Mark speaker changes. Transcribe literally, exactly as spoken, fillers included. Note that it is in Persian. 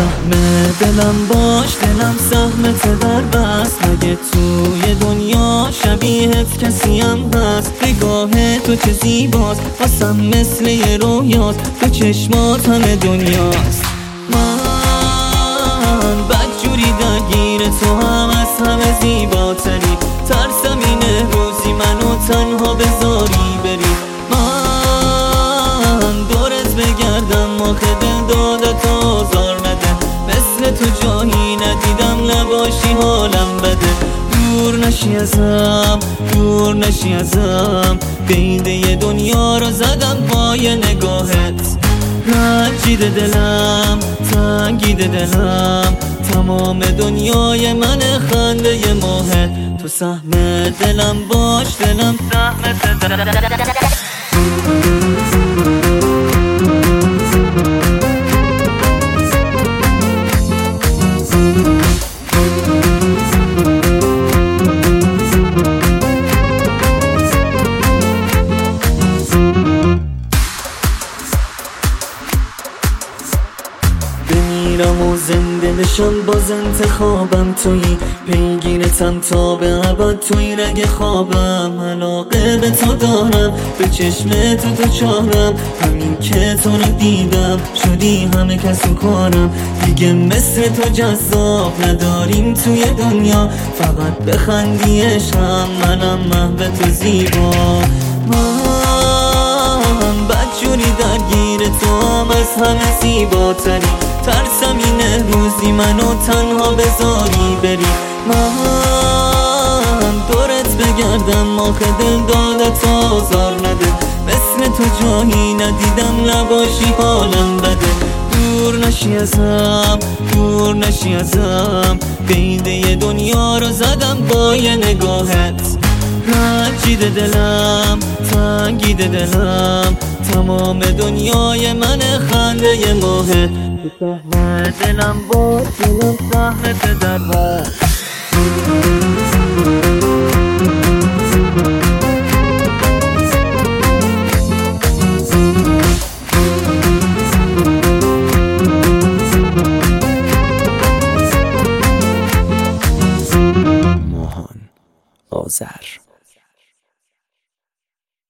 Speaker 1: سهم دلم باش، دلم سهمت در بست. مگه توی دنیا شبیهت کسیم هست؟ نگاه تو چه زیباست، واسم مثل یه رویاست. تو چشمات همه دنیاست. من بدجوری درگیر تو، هم از همه زیباتری. ترسم اینه روزی منو تنها بذاری بری. من دورت بگردم آخه دل دادت آزار نده. مثل تو جایی ندیدم، نباشی حالم بده. دور نشی ازم، دور نشی ازم. قیده دنیا رو زدم پای نگاهت. رنجیده دلم، تنگیده دلم. تمام دنیای من خنده ی ماهت. تو سهم دلم باش، دلم سهمت در. بمیرم و زنده بشم باز انتخابم تویی. پیگیرتم تا به ابد توی رگ خوابم. علاقه به تو دارم، به چشم تو تو چارم. همین که تو رو دیدم شدی همه کس و کارم. دیگه مثل تو جذاب نداریم توی دنیا. فقط بخندیشم منم محو تو زیبا. من بدجوری درگیر تو، هم از همه زیباتری. ترسم اینه روزی منو تنها بذاری بری. من دورت بگردم آخه دل دادت آزار نده. مثل تو جایی ندیدم، نباشی حالم بده. دور نشی ازم، دور نشی ازم. قیده دنیا رو زدم پای نگاهت. رنجیده دلم، تنگیده دلم. تمام دنیای من خنده ی ماهت. تو سهم دلم باش، دلم سهمت در بست.